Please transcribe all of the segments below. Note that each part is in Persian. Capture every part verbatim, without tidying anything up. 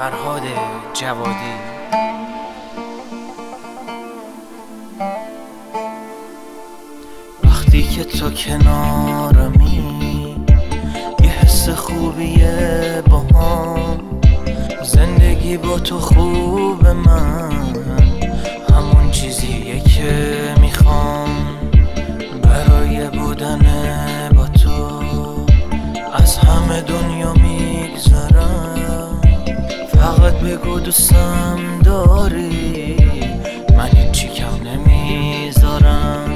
فرهاد جوادی. وقتی که تو کنارمی یه حس خوبیه با هم، زندگی با تو خوب، من همون چیزیه که میخوام. برای بودن با تو از همه دنیا میگذرم. فقط بگو دوستم داری، من هیچی کم نمیذارم.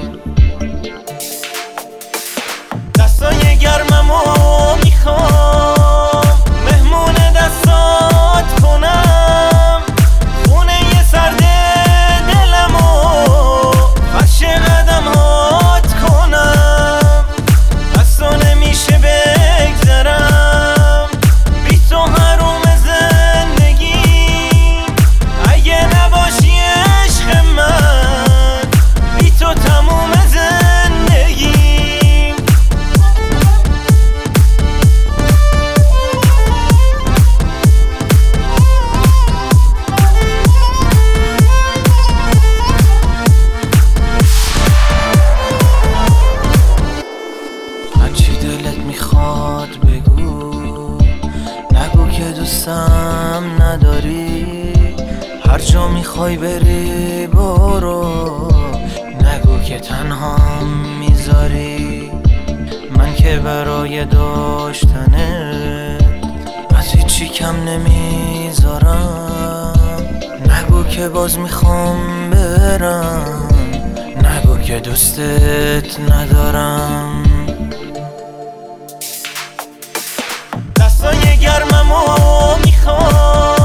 دستای گرممو میخوام مهمون دستات کنم، خونه سرد دلمو فرش قدمات کنم. از تو نمیشه بگذرم، بی تو حروم زندگی. اگه نباشی عشق من، بی تو تموم زندگی. هرچی دلت میخواد بگو، نگو که دوستم نداری. هر جا میخوای بری برو، نگو که تنهام میذاری. من که برای داشتنت از هیچی کم نمیذارم. نگو که باز میخوام برم، نگو که دوستت ندارم. دستای گرممو میخوام